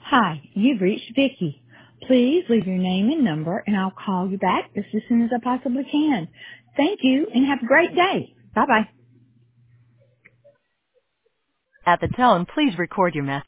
Hi, you've reached Vicky. Please leave your name and number and I'll call you back as soon as I possibly can. Thank you and have a great day. Bye bye. At the tone, please record your message.